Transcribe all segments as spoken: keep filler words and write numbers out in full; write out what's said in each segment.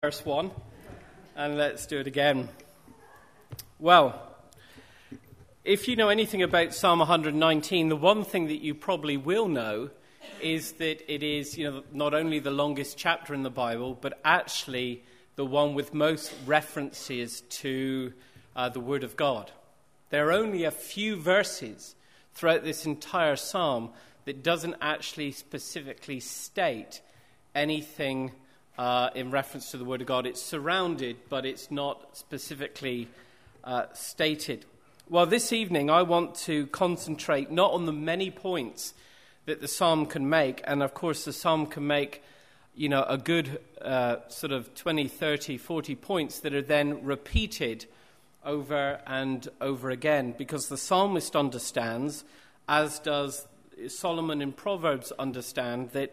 Verse one, and let's do it again. Well, if you know anything about Psalm one nineteen, the one thing that you probably will know is that it is, you know, not only the longest chapter in the Bible, but actually the one with most references to uh, the Word of God. There are only a few verses throughout this entire psalm that doesn't actually specifically state anything Uh, in reference to the Word of God. It's surrounded, but it's not specifically uh, stated. Well, this evening I want to concentrate not on the many points that the psalm can make, and of course the psalm can make, you know, a good uh, sort of twenty, thirty, forty points that are then repeated over and over again, because the psalmist understands, as does Solomon in Proverbs understand, that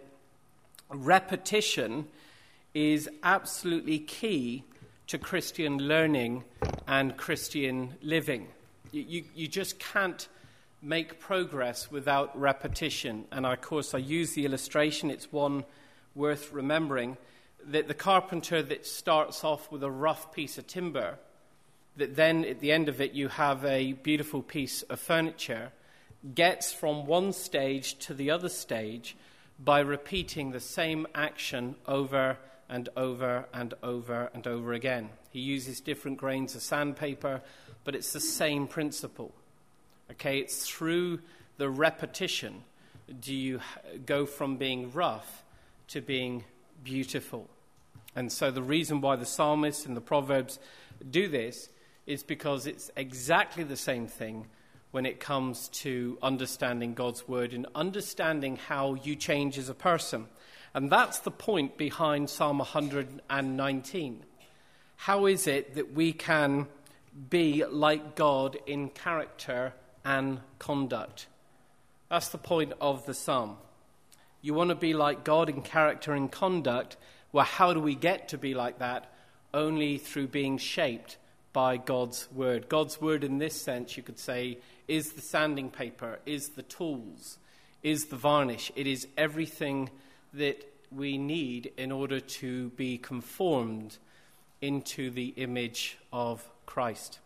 repetition is absolutely key to Christian learning and Christian living. You, you, you just can't make progress without repetition. And of course, I use the illustration, it's one worth remembering, that the carpenter that starts off with a rough piece of timber, that then at the end of it you have a beautiful piece of furniture, gets from one stage to the other stage by repeating the same action over and over and over and over again. He uses different grains of sandpaper, but it's the same principle. Okay, it's through the repetition do you go from being rough to being beautiful. And so the reason why the psalmist and the Proverbs do this is because it's exactly the same thing when it comes to understanding God's word and understanding how you change as a person. And that's the point behind Psalm one nineteen. How is it that we can be like God in character and conduct? That's the point of the psalm. You want to be like God in character and conduct. Well, how do we get to be like that? Only through being shaped by God's word. God's word in this sense, you could say, is the sanding paper, is the tools, is the varnish. It is everything that we need in order to be conformed into the image of Christ.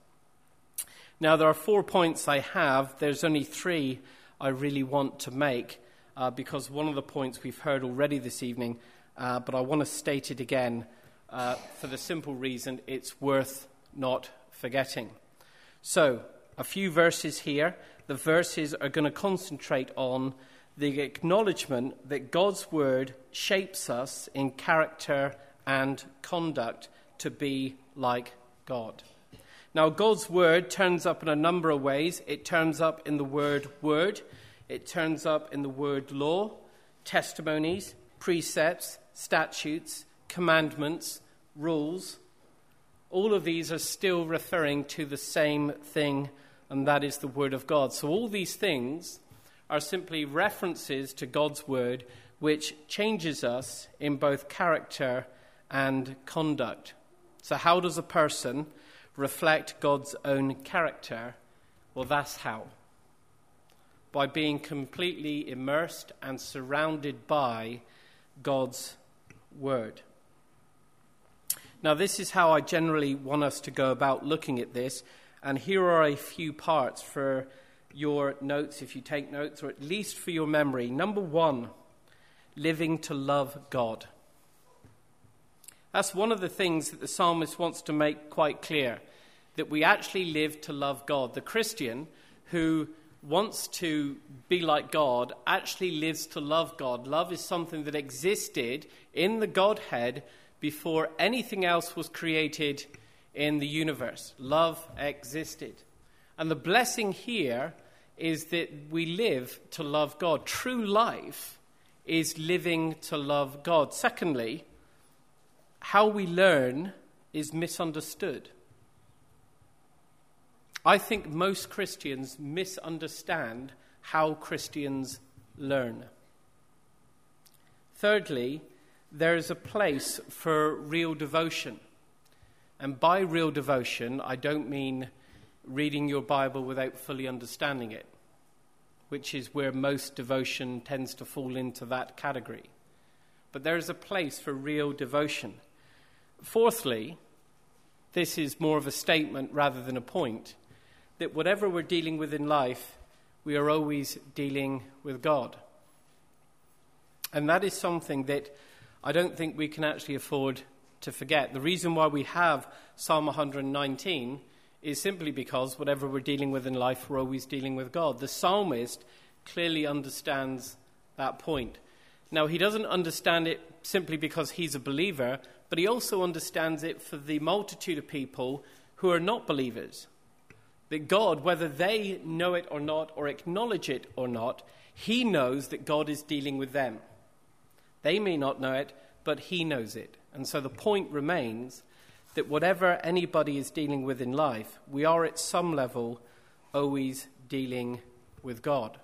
Now, there are four points I have. There's only three I really want to make uh, because one of the points we've heard already this evening, uh, but I want to state it again uh, for the simple reason it's worth not forgetting. So, a few verses here. The verses are going to concentrate on the acknowledgement that God's word shapes us in character and conduct to be like God. Now, God's word turns up in a number of ways. It turns up in the word word. It turns up in the word law, testimonies, precepts, statutes, commandments, rules. All of these are still referring to the same thing, and that is the word of God. So all these things are simply references to God's word, which changes us in both character and conduct. So how does a person reflect God's own character? Well, that's how. By being completely immersed and surrounded by God's word. Now, this is how I generally want us to go about looking at this, and here are a few parts for your notes, if you take notes, or at least for your memory. Number one, living to love God. That's one of the things that the psalmist wants to make quite clear, that we actually live to love God. The Christian who wants to be like God actually lives to love God. Love is something that existed in the Godhead before anything else was created in the universe. Love existed. And the blessing here is that we live to love God. True life is living to love God. Secondly, how we learn is misunderstood. I think most Christians misunderstand how Christians learn. Thirdly, there is a place for real devotion. And by real devotion, I don't mean reading your Bible without fully understanding it, which is where most devotion tends to fall into that category. But there is a place for real devotion. Fourthly, this is more of a statement rather than a point, that whatever we're dealing with in life, we are always dealing with God. And that is something that I don't think we can actually afford to forget. The reason why we have Psalm one hundred nineteen is simply because whatever we're dealing with in life, we're always dealing with God. The psalmist clearly understands that point. Now, he doesn't understand it simply because he's a believer, but he also understands it for the multitude of people who are not believers. That God, whether they know it or not, or acknowledge it or not, he knows that God is dealing with them. They may not know it, but he knows it. And so the point remains that whatever anybody is dealing with in life, we are at some level always dealing with God.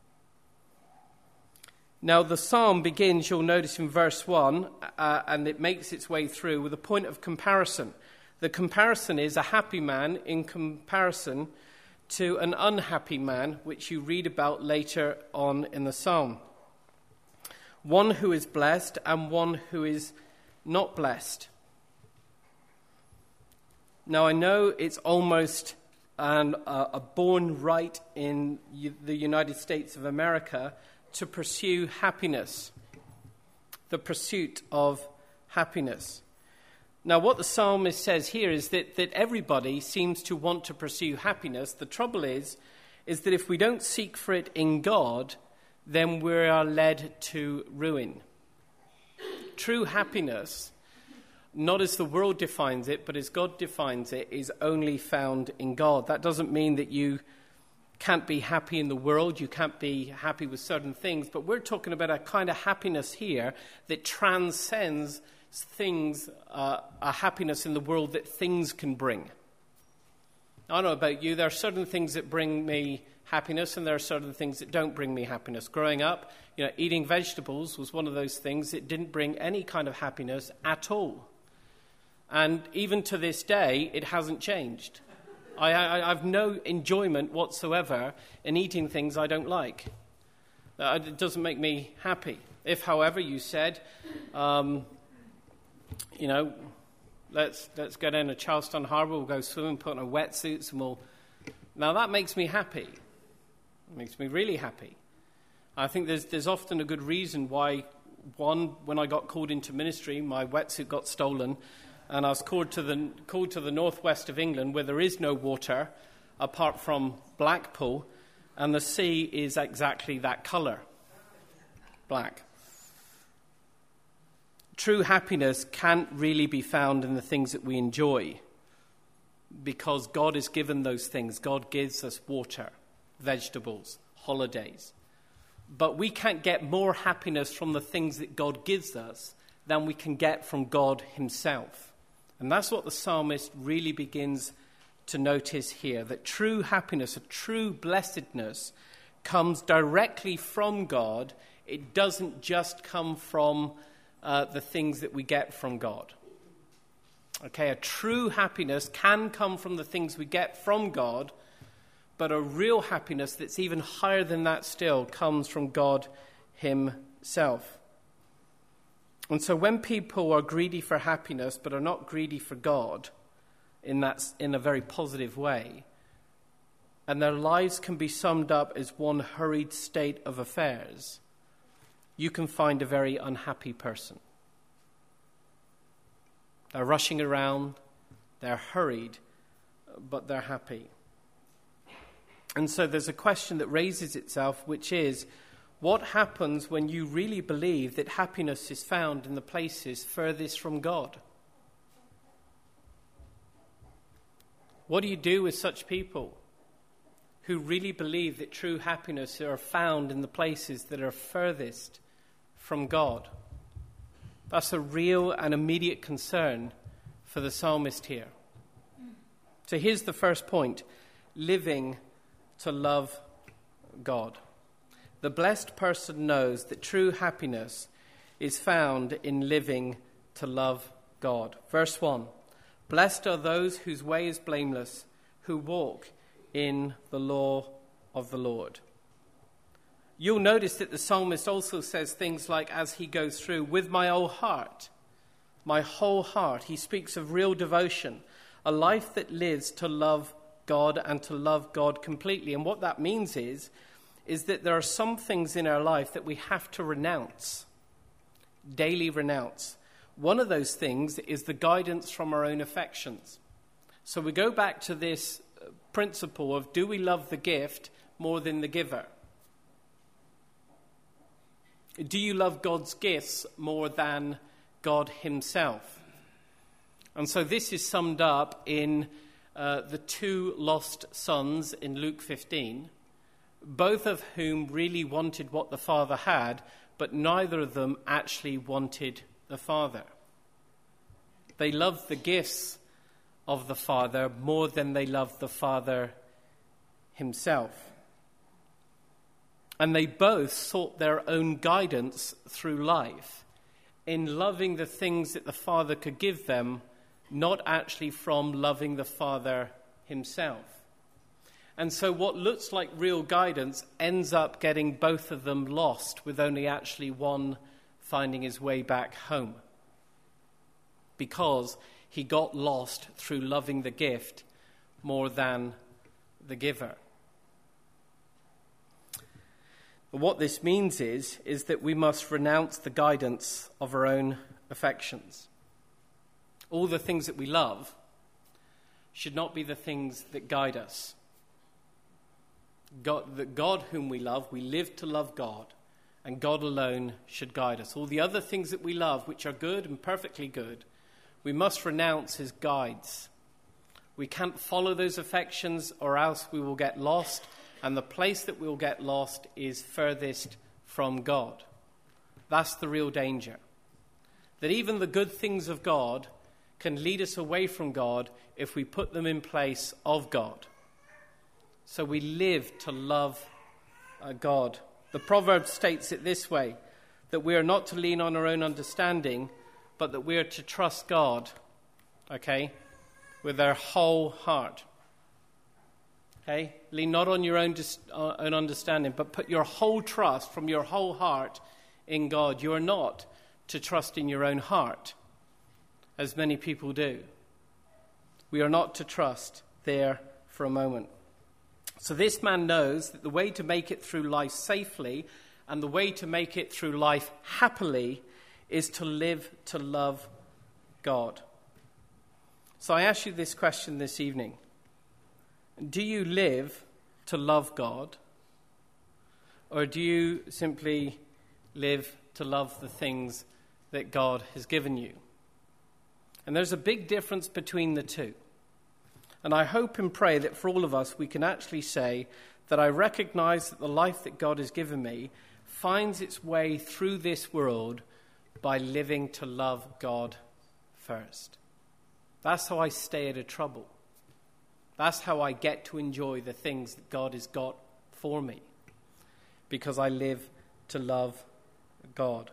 Now, the psalm begins, you'll notice in verse one, uh, and it makes its way through with a point of comparison. The comparison is a happy man in comparison to an unhappy man, which you read about later on in the psalm. One who is blessed and one who is not blessed. Now, I know it's almost an, uh, a born right in U- the United States of America to pursue happiness, the pursuit of happiness. Now, what the psalmist says here is that, that everybody seems to want to pursue happiness. The trouble is, is that if we don't seek for it in God, then we are led to ruin. True happiness, not as the world defines it, but as God defines it, is only found in God. That doesn't mean that you can't be happy in the world, you can't be happy with certain things, but we're talking about a kind of happiness here that transcends things, uh, a happiness in the world that things can bring. I don't know about you, there are certain things that bring me happiness and there are certain things that don't bring me happiness. Growing up, you know, eating vegetables was one of those things that didn't bring any kind of happiness at all. And even to this day, it hasn't changed. I, I, I have no enjoyment whatsoever in eating things I don't like. Uh, it doesn't make me happy. If, however, you said, um, you know, let's let's go down to Charleston Harbour, we'll go swimming, put on our wetsuits, and we'll... Now, that makes me happy. It makes me really happy. I think there's there's often a good reason why, one, when I got called into ministry, my wetsuit got stolen, and I was called to the called to the northwest of England, where there is no water apart from Blackpool, and the sea is exactly that colour, black. True happiness can't really be found in the things that we enjoy, because God has given those things. God gives us water, vegetables, holidays. But we can't get more happiness from the things that God gives us than we can get from God himself. And that's what the psalmist really begins to notice here, that true happiness, a true blessedness, comes directly from God. It doesn't just come from uh, the things that we get from God. Okay, a true happiness can come from the things we get from God, but a real happiness that's even higher than that still comes from God himself. And so when people are greedy for happiness but are not greedy for God in that in a very positive way, and their lives can be summed up as one hurried state of affairs, you can find a very unhappy person. They're rushing around, they're hurried, but they're happy. And so there's a question that raises itself, which is, what happens when you really believe that happiness is found in the places furthest from God? What do you do with such people who really believe that true happiness are found in the places that are furthest from God? That's a real and immediate concern for the psalmist here. So here's the first point: living to love God. The blessed person knows that true happiness is found in living to love God. Verse one, blessed are those whose way is blameless, who walk in the law of the Lord. You'll notice that the psalmist also says things like, as he goes through, with my whole heart. my whole heart. He speaks of real devotion, a life that lives to love God and to love God completely. And what that means is, is that there are some things in our life that we have to renounce, daily renounce. One of those things is the guidance from our own affections. So we go back to this principle of, do we love the gift more than the giver? Do you love God's gifts more than God himself? And so this is summed up in uh, the two lost sons in Luke fifteen, both of whom really wanted what the Father had, but neither of them actually wanted the Father. They loved the gifts of the Father more than they loved the Father himself. And they both sought their own guidance through life in loving the things that the Father could give them, not actually from loving the Father himself. And so what looks like real guidance ends up getting both of them lost, with only actually one finding his way back home, because he got lost through loving the gift more than the giver. But what this means is, is that we must renounce the guidance of our own affections. All the things that we love should not be the things that guide us. God, the God whom we love, we live to love God, and God alone should guide us. All the other things that we love, which are good and perfectly good, we must renounce as guides. We can't follow those affections, or else we will get lost, and the place that we will get lost is furthest from God. That's the real danger. That even the good things of God can lead us away from God if we put them in place of God. So we live to love uh, God. The proverb states it this way, that we are not to lean on our own understanding, but that we are to trust God, okay, with our whole heart. Okay? Lean not on your own, dis- uh, own understanding, but put your whole trust from your whole heart in God. You are not to trust in your own heart, as many people do. We are not to trust there for a moment. So this man knows that the way to make it through life safely and the way to make it through life happily is to live to love God. So I ask you this question this evening. Do you live to love God, or do you simply live to love the things that God has given you? And there's a big difference between the two. And I hope and pray that for all of us we can actually say that I recognize that the life that God has given me finds its way through this world by living to love God first. That's how I stay out of trouble. That's how I get to enjoy the things that God has got for me, because I live to love God.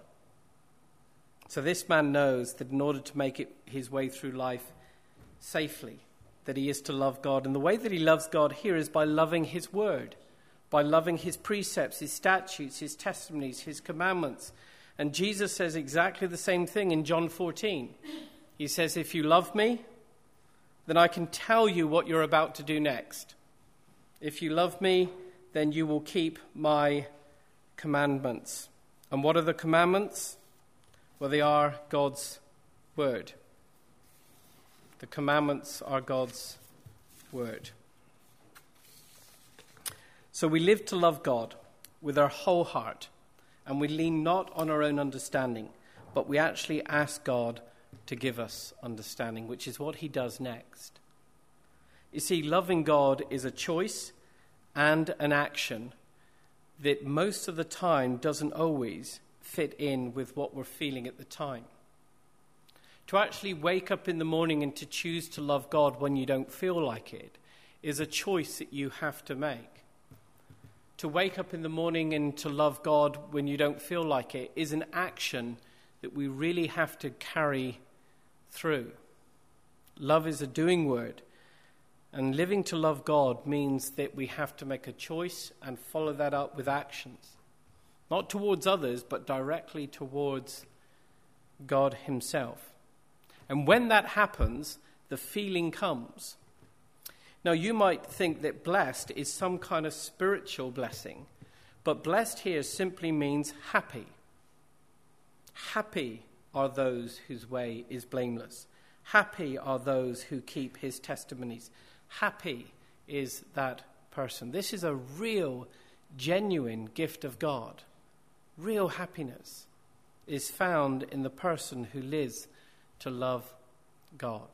So this man knows that in order to make it his way through life safely, that he is to love God. And the way that he loves God here is by loving his word, by loving his precepts, his statutes, his testimonies, his commandments. And Jesus says exactly the same thing in John fourteen. He says, if you love me, then I can tell you what you're about to do next. If you love me, then you will keep my commandments. And what are the commandments? Well, they are God's word. The commandments are God's word. So we live to love God with our whole heart, and we lean not on our own understanding, but we actually ask God to give us understanding, which is what he does next. You see, loving God is a choice and an action that most of the time doesn't always fit in with what we're feeling at the time. To actually wake up in the morning and to choose to love God when you don't feel like it is a choice that you have to make. To wake up in the morning and to love God when you don't feel like it is an action that we really have to carry through. Love is a doing word, and living to love God means that we have to make a choice and follow that up with actions. Not towards others, but directly towards God himself. And when that happens, the feeling comes. Now, you might think that blessed is some kind of spiritual blessing, but blessed here simply means happy. Happy are those whose way is blameless. Happy are those who keep his testimonies. Happy is that person. This is a real, genuine gift of God. Real happiness is found in the person who lives to love God.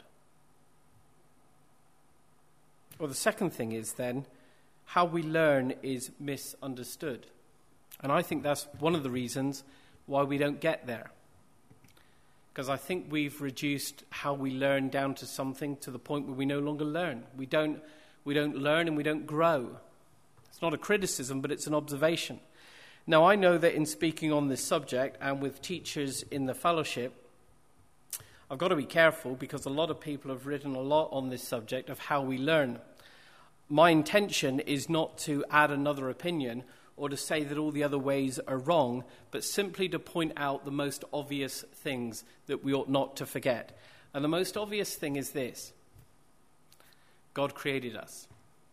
Well, the second thing is then, how we learn is misunderstood. And I think that's one of the reasons why we don't get there. Because I think we've reduced how we learn down to something to the point where we no longer learn. We don't, we don't learn and we don't grow. It's not a criticism, but it's an observation. Now, I know that in speaking on this subject and with teachers in the fellowship, I've got to be careful because a lot of people have written a lot on this subject of how we learn. My intention is not to add another opinion or to say that all the other ways are wrong, but simply to point out the most obvious things that we ought not to forget. And the most obvious thing is this: God created us.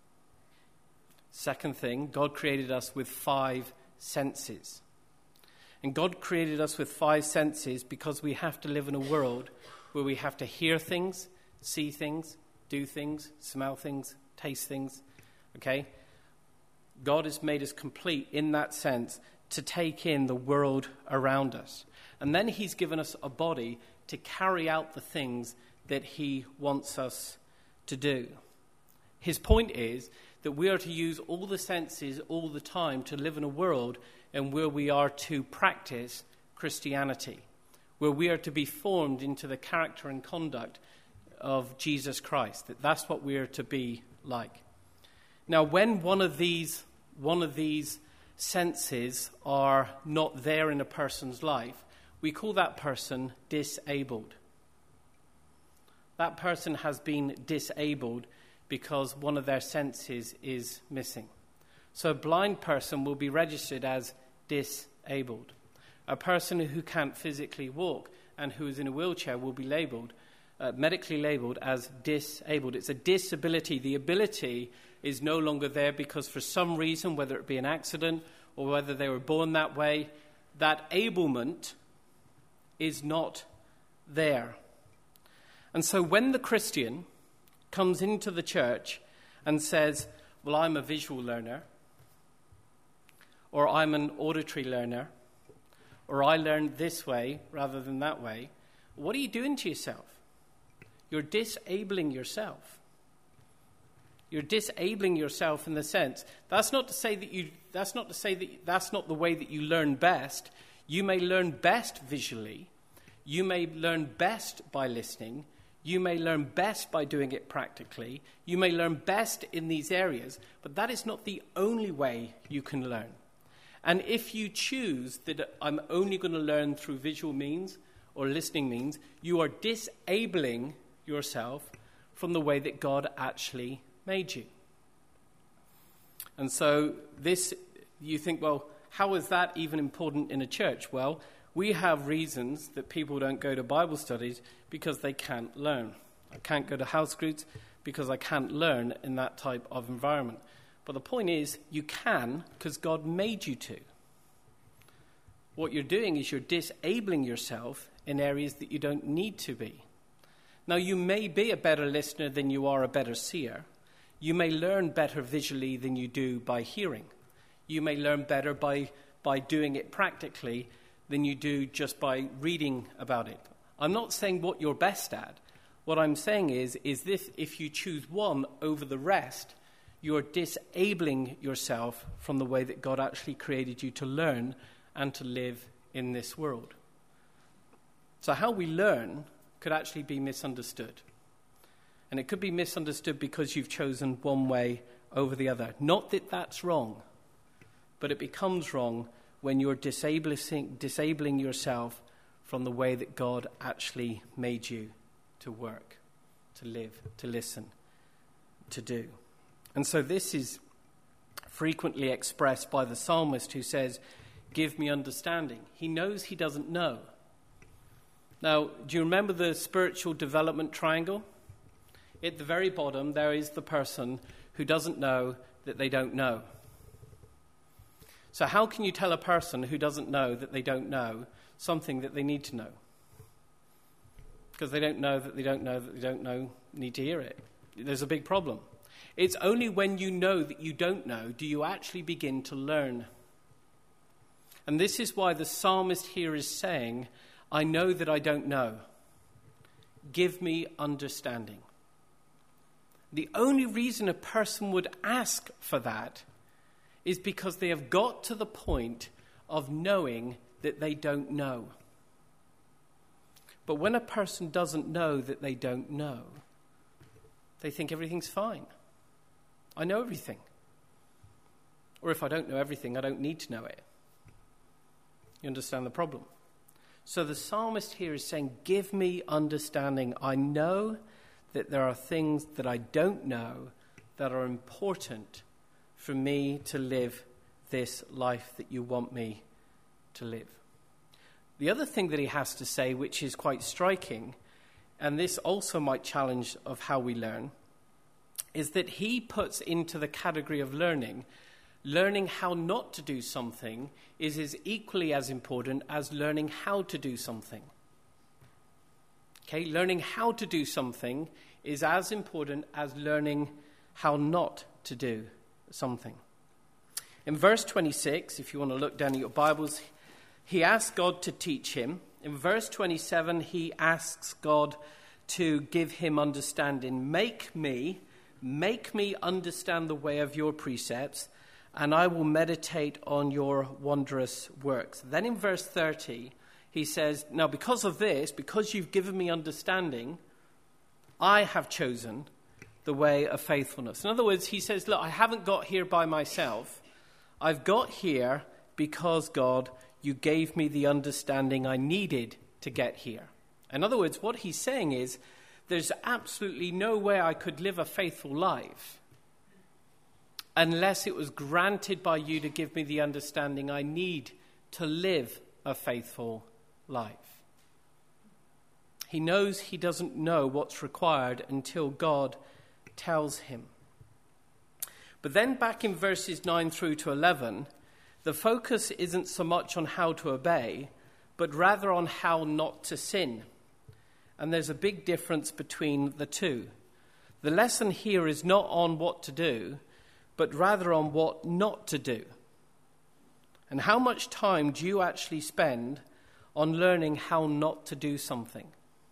Second thing, God created us with five senses. And God created us with five senses because we have to live in a world where we have to hear things, see things, do things, smell things, taste things. Okay? God has made us complete in that sense to take in the world around us. And then he's given us a body to carry out the things that he wants us to do. His point is that we are to use all the senses all the time to live in a world and where we are to practice Christianity, where we are to be formed into the character and conduct of Jesus Christ. That that's what we are to be like. Now, when one of these one of these senses are not there in a person's life, we call that person disabled. That person has been disabled because one of their senses is missing. So a blind person will be registered as disabled. A person who can't physically walk and who is in a wheelchair will be labeled, uh, medically labeled as disabled. It's a disability. The ability is no longer there because for some reason, whether it be an accident or whether they were born that way, that ablement is not there. And so when the Christian comes into the church and says, well, I'm a visual learner, or I'm an auditory learner, or I learn this way rather than that way, what are you doing to yourself? You're disabling yourself. You're disabling yourself in the sense, that's not to say that you, that's not to say that that's not the way that you learn best. You may learn best visually. You may learn best by listening. You may learn best by doing it practically. You may learn best in these areas, but that is not the only way you can learn. And if you choose that I'm only going to learn through visual means or listening means, you are disabling yourself from the way that God actually made you. And so this, you think, well, how is that even important in a church? Well, we have reasons that people don't go to Bible studies because they can't learn. I can't go to house groups because I can't learn in that type of environment. But the point is, you can because God made you to. What you're doing is you're disabling yourself in areas that you don't need to be. Now, you may be a better listener than you are a better seer. You may learn better visually than you do by hearing. You may learn better by, by doing it practically than you do just by reading about it. I'm not saying what you're best at. What I'm saying is, is this: if you choose one over the rest, you're disabling yourself from the way that God actually created you to learn and to live in this world. So how we learn could actually be misunderstood. And it could be misunderstood because you've chosen one way over the other. Not that that's wrong, but it becomes wrong when you're disabling, disabling yourself from the way that God actually made you to work, to live, to listen, to do. And so this is frequently expressed by the psalmist who says, give me understanding. He knows he doesn't know. Now, do you remember the spiritual development triangle? At the very bottom, there is the person who doesn't know that they don't know. So how can you tell a person who doesn't know that they don't know something that they need to know? Because they don't know that they don't know that they don't know, need to hear it. There's a big problem. It's only when you know that you don't know do you actually begin to learn. And this is why the psalmist here is saying, I know that I don't know. Give me understanding. The only reason a person would ask for that is because they have got to the point of knowing that they don't know. But when a person doesn't know that they don't know, they think everything's fine. I know everything. Or if I don't know everything, I don't need to know it. You understand the problem? So the psalmist here is saying, give me understanding. I know that there are things that I don't know that are important for me to live this life that you want me to live. The other thing that he has to say, which is quite striking, and this also might challenge of how we learn, is that he puts into the category of learning, learning how not to do something is as equally as important as learning how to do something. Okay, learning how to do something is as important as learning how not to do something. In verse twenty-six, if you want to look down at your Bibles, he asks God to teach him. In verse twenty-seven, he asks God to give him understanding. Make me, make me understand the way of your precepts, and I will meditate on your wondrous works. Then in verse thirty, he says, now because of this, because you've given me understanding, I have chosen the way of faithfulness. In other words, he says, look, I haven't got here by myself. I've got here because, God, you gave me the understanding I needed to get here. In other words, what he's saying is, there's absolutely no way I could live a faithful life unless it was granted by you to give me the understanding I need to live a faithful life. He knows he doesn't know what's required until God tells him. But then back in verses nine through to eleven, the focus isn't so much on how to obey, but rather on how not to sin. And there's a big difference between the two. The lesson here is not on what to do, but rather on what not to do. And how much time do you actually spend on learning how not to do something?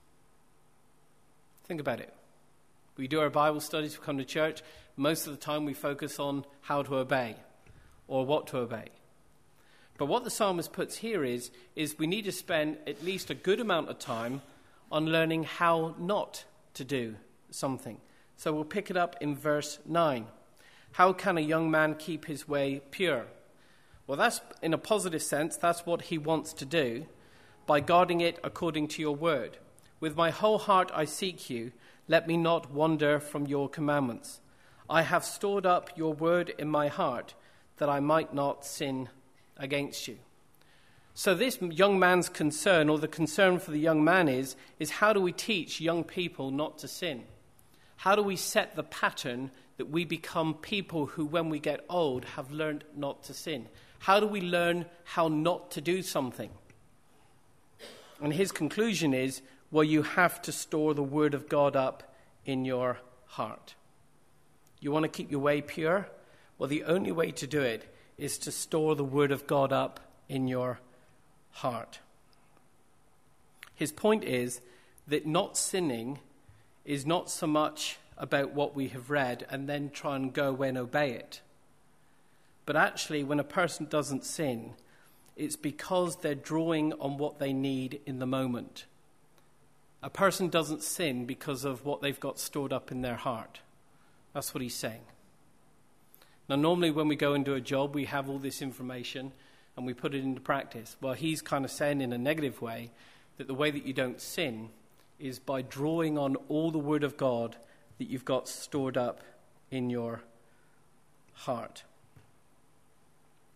Think about it. We do our Bible studies, we come to church. Most of the time we focus on how to obey or what to obey. But what the psalmist puts here is, is we need to spend at least a good amount of time on learning how not to do something. So we'll pick it up in verse nine. How can a young man keep his way pure? Well, that's in a positive sense, that's what he wants to do, by guarding it according to your word. With my whole heart I seek you. Let me not wander from your commandments. I have stored up your word in my heart, that I might not sin against you. So this young man's concern, or the concern for the young man is, is how do we teach young people not to sin? How do we set the pattern that we become people who, when we get old, have learned not to sin? How do we learn how not to do something? And his conclusion is, well, you have to store the word of God up in your heart. You want to keep your way pure? Well, the only way to do it is to store the word of God up in your heart. His point is that not sinning is not so much about what we have read and then try and go away and obey it. But actually, when a person doesn't sin, it's because they're drawing on what they need in the moment. A person doesn't sin because of what they've got stored up in their heart. That's what he's saying. Now, normally when we go and do a job, we have all this information and we put it into practice. Well, he's kind of saying in a negative way that the way that you don't sin is by drawing on all the word of God that you've got stored up in your heart.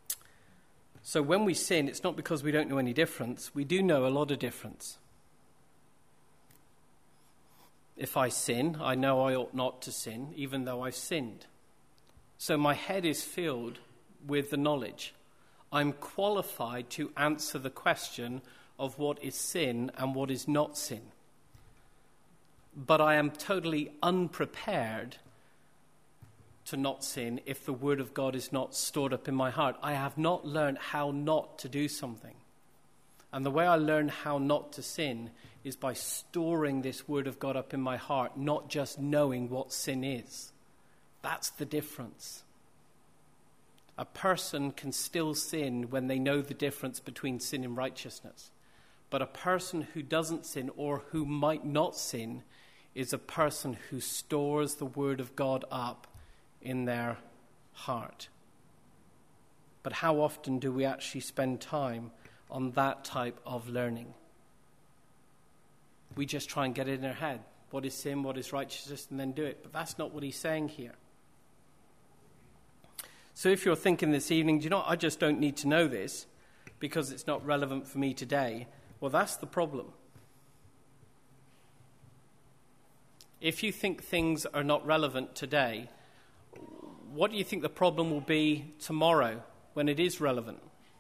So when we sin, it's not because we don't know any difference. We do know a lot of difference. If I sin, I know I ought not to sin, even though I've sinned. So my head is filled with the knowledge. I'm qualified to answer the question of what is sin and what is not sin. But I am totally unprepared to not sin if the word of God is not stored up in my heart. I have not learned how not to do something. And the way I learn how not to sin is by storing this word of God up in my heart, not just knowing what sin is. That's the difference. A person can still sin when they know the difference between sin and righteousness. But a person who doesn't sin or who might not sin is a person who stores the word of God up in their heart. But how often do we actually spend time on that type of learning? We just try and get it in our head. What is sin, what is righteousness, and then do it. But that's not what he's saying here. So if you're thinking this evening, do you know what, I just don't need to know this because it's not relevant for me today. Well, that's the problem. If you think things are not relevant today, what do you think the problem will be tomorrow when it is relevant?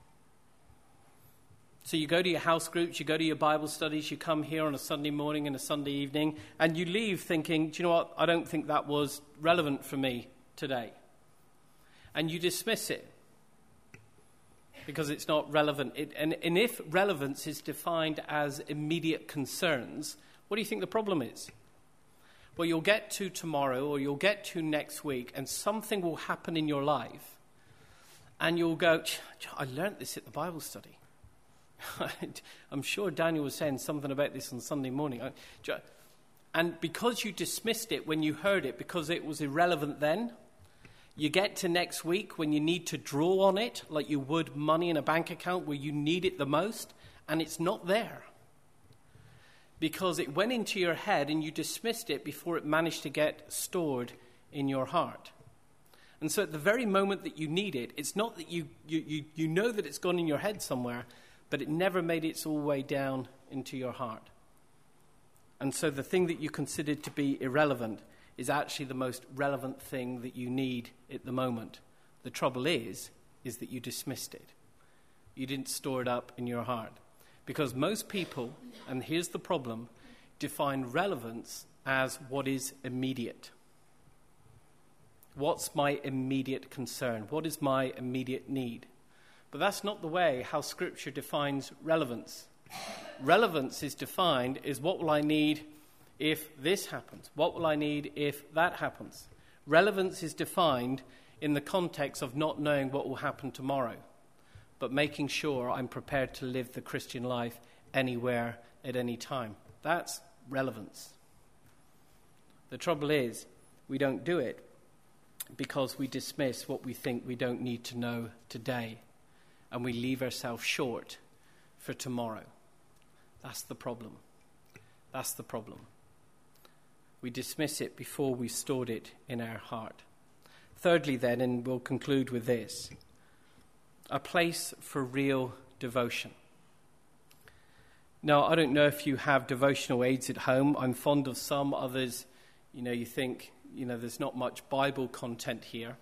So you go to your house groups, you go to your Bible studies, you come here on a Sunday morning and a Sunday evening, and you leave thinking, do you know what, I don't think that was relevant for me today. And you dismiss it because it's not relevant. It, and, and if relevance is defined as immediate concerns, what do you think the problem is? Well, you'll get to tomorrow or you'll get to next week and something will happen in your life and you'll go, I learned this at the Bible study. I'm sure Daniel was saying something about this on Sunday morning. And because you dismissed it when you heard it because it was irrelevant then, you get to next week when you need to draw on it like you would money in a bank account where you need it the most, and it's not there. Because it went into your head and you dismissed it before it managed to get stored in your heart. And so at the very moment that you need it, it's not that you, you, you, you know that it's gone in your head somewhere, but it never made its all way down into your heart. And so the thing that you considered to be irrelevant is actually the most relevant thing that you need at the moment. The trouble is, is that you dismissed it. You didn't store it up in your heart. Because most people, and here's the problem, define relevance as what is immediate. What's my immediate concern? What is my immediate need? But that's not the way how Scripture defines relevance. Relevance is defined as what will I need if this happens? What will I need if that happens? Relevance is defined in the context of not knowing what will happen tomorrow, but making sure I'm prepared to live the Christian life anywhere at any time. That's relevance. The trouble is, we don't do it because we dismiss what we think we don't need to know today, and we leave ourselves short for tomorrow. That's the problem. That's the problem. We dismiss it before we've stored it in our heart. Thirdly then, and we'll conclude with this, a place for real devotion. Now, I don't know if you have devotional aids at home. I'm fond of some. Others, you know, you think, you know, there's not much Bible content here.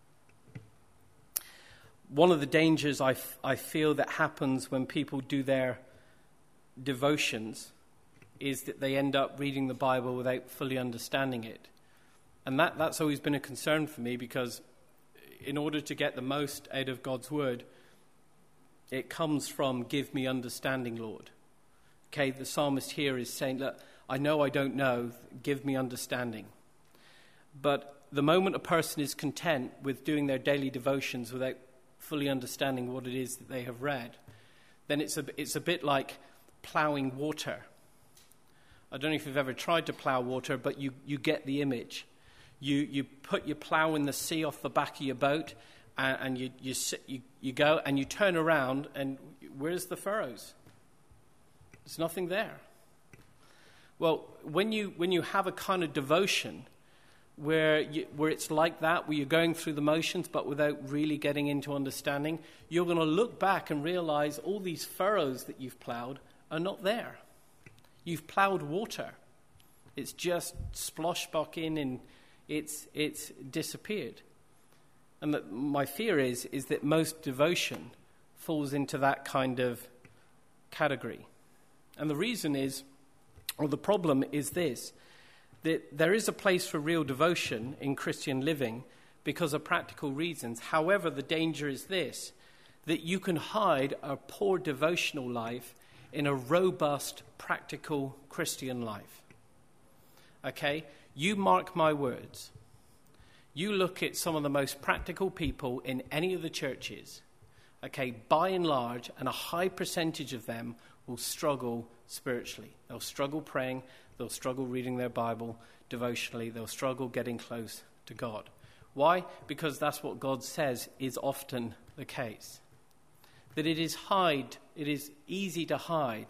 One of the dangers I, f- I feel that happens when people do their devotions is that they end up reading the Bible without fully understanding it. And that, that's always been a concern for me, because in order to get the most out of God's word, it comes from, give me understanding, Lord. Okay, the psalmist here is saying, look, I know I don't know, give me understanding. But the moment a person is content with doing their daily devotions without fully understanding what it is that they have read, then it's a, it's a bit like ploughing water. I don't know if you've ever tried to plough water, but you, you get the image. You you put your plough in the sea off the back of your boat, and, and you, you, sit, you you go and you turn around, and where's the furrows? There's nothing there. Well, when you when you have a kind of devotion where you, where it's like that, where you're going through the motions but without really getting into understanding, you're going to look back and realize all these furrows that you've ploughed are not there. You've ploughed water. It's just sploshbocking and it's it's disappeared. And that my fear is is that most devotion falls into that kind of category. And the reason is, or the problem is this, that there is a place for real devotion in Christian living because of practical reasons. However, the danger is this, that you can hide a poor devotional life in a robust, practical Christian life. Okay? You mark my words. You look at some of the most practical people in any of the churches, okay, by and large, and a high percentage of them will struggle spiritually. They'll struggle praying. They'll struggle reading their Bible devotionally. They'll struggle getting close to God. Why? Because that's what God says is often the case. That it is hide, it is easy to hide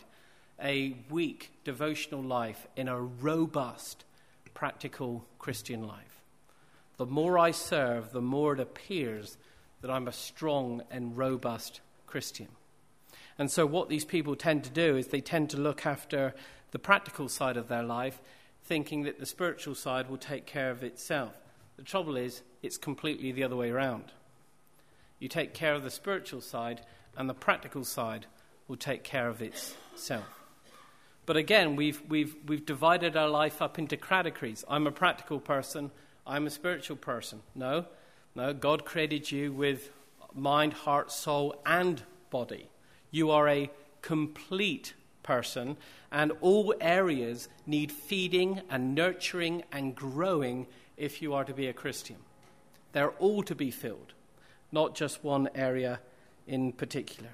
a weak devotional life in a robust, practical Christian life. The more I serve, the more it appears that I'm a strong and robust Christian. And so what these people tend to do is they tend to look after the practical side of their life, thinking that the spiritual side will take care of itself. The trouble is, it's completely the other way around. You take care of the spiritual side, and the practical side will take care of itself. But again, we've we've we've divided our life up into categories. I'm a practical person. I'm a spiritual person. No, no. God created you with mind, heart, soul, and body. You are a complete person, and all areas need feeding and nurturing and growing if you are to be a Christian. They're all to be filled, not just one area in particular.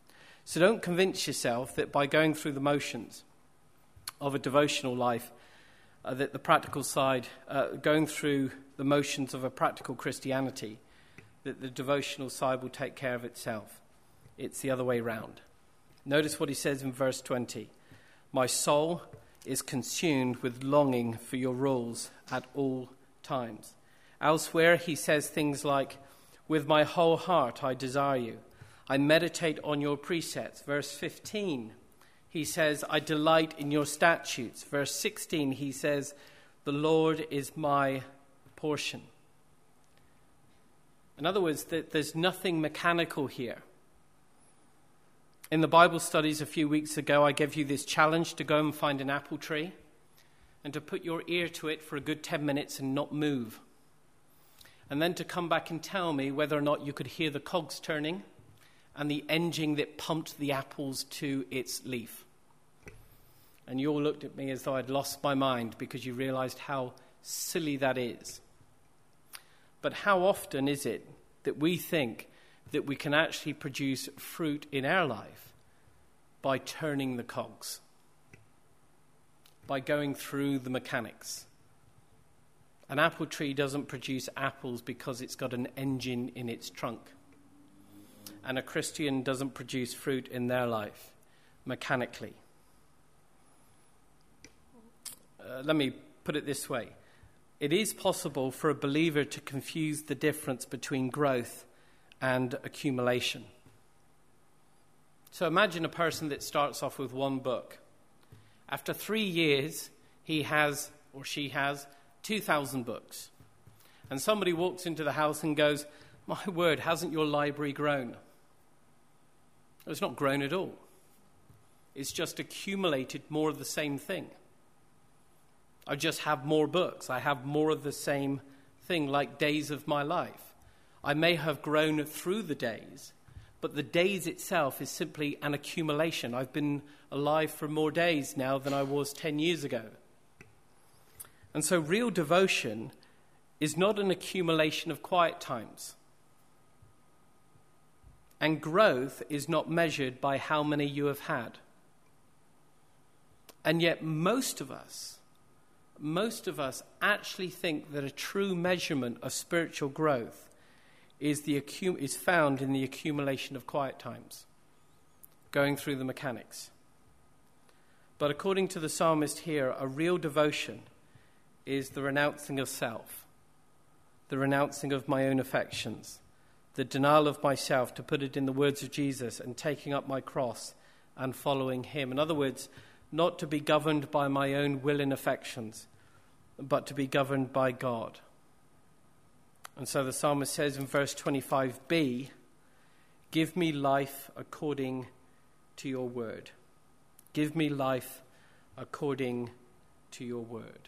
So don't convince yourself that by going through the motions of a devotional life, uh, that the practical side, uh, going through the motions of a practical Christianity, that the devotional side will take care of itself. It's the other way round. Notice what he says in verse twenty. My soul is consumed with longing for your rules at all times. Elsewhere, he says things like, with my whole heart I desire you. I meditate on your precepts. Verse fifteen, he says, I delight in your statutes. Verse sixteen, he says, the Lord is my portion. In other words, there's nothing mechanical here. In the Bible studies a few weeks ago, I gave you this challenge to go and find an apple tree and to put your ear to it for a good ten minutes and not move. And then to come back and tell me whether or not you could hear the cogs turning and the engine that pumped the apples to its leaf. And you all looked at me as though I'd lost my mind because you realized how silly that is. But how often is it that we think that we can actually produce fruit in our life by turning the cogs, by going through the mechanics? An apple tree doesn't produce apples because it's got an engine in its trunk. And a Christian doesn't produce fruit in their life mechanically. Uh, let me put it this way. It is possible for a believer to confuse the difference between growth and accumulation. So imagine a person that starts off with one book. After three years, he has, or she has, two thousand books. And somebody walks into the house and goes, my word, hasn't your library grown? It's not grown at all. It's just accumulated more of the same thing. I just have more books. I have more of the same thing, like days of my life. I may have grown through the days, but the days itself is simply an accumulation. I've been alive for more days now than I was ten years ago. And so real devotion is not an accumulation of quiet times. And growth is not measured by how many you have had. And yet most of us, most of us actually think that a true measurement of spiritual growth is the accu- is found in the accumulation of quiet times, going through the mechanics. But according to the psalmist here, a real devotion is the renouncing of self, the renouncing of my own affections, the denial of myself, to put it in the words of Jesus, and taking up my cross and following him. In other words, not to be governed by my own will and affections, but to be governed by God. And so the psalmist says in verse twenty-five b, give me life according to your word. Give me life according to your word.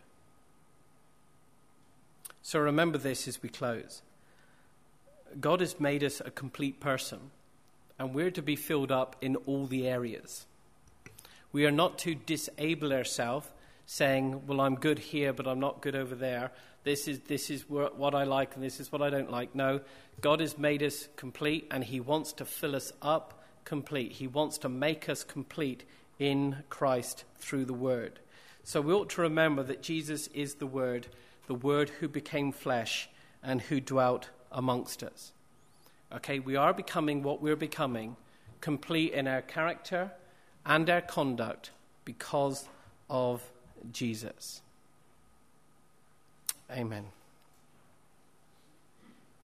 So remember this as we close. God has made us a complete person, and we're to be filled up in all the areas. We are not to disable ourselves, saying, well, I'm good here, but I'm not good over there. This is this is what I like, and this is what I don't like. No, God has made us complete, and he wants to fill us up complete. He wants to make us complete in Christ through the Word. So we ought to remember that Jesus is the Word, the Word who became flesh and who dwelt amongst us. Okay, we are becoming what we're becoming, complete in our character and our conduct because of Jesus. Amen.